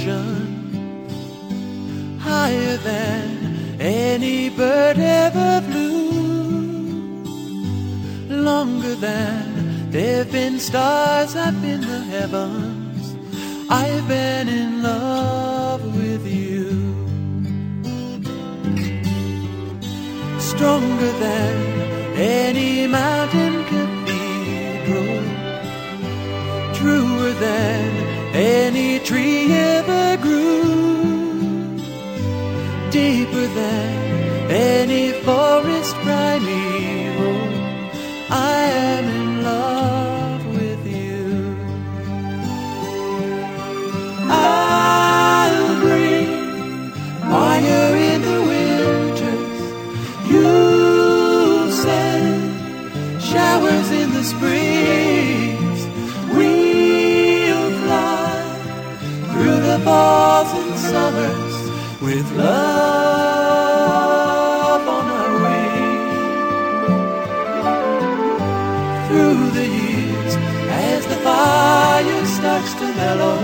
ocean, higher than any bird ever flew, longer than there've been stars up in the heavens. I've been in love with you. Stronger than any mountain cathedral, truer than any tree ever grew, deeper than any forest primeval. I am in love with you. I'll bring fire in the winters, you'll send showers in the springs. We'll fly through the falls and summers with love on our wings. Through the years, as the fire starts to mellow,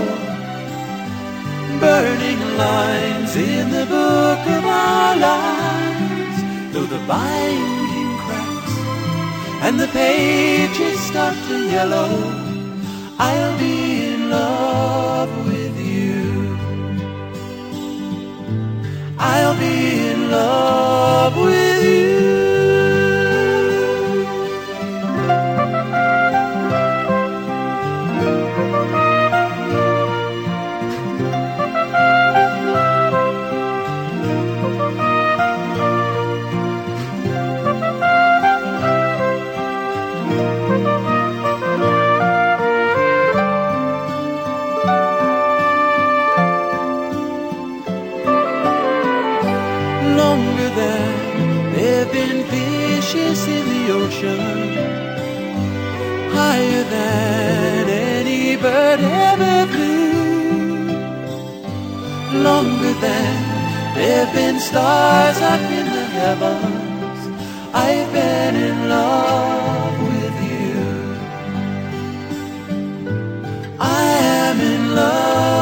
burning lines in the book of our lives, though the binding cracks and the pages start to yellow, I'll be in love with you. I'll be in love with you. Longer than there've been fishes in the ocean, higher than any bird ever flew, longer than there've been stars up in the heavens. I've been in love with you. I am in love.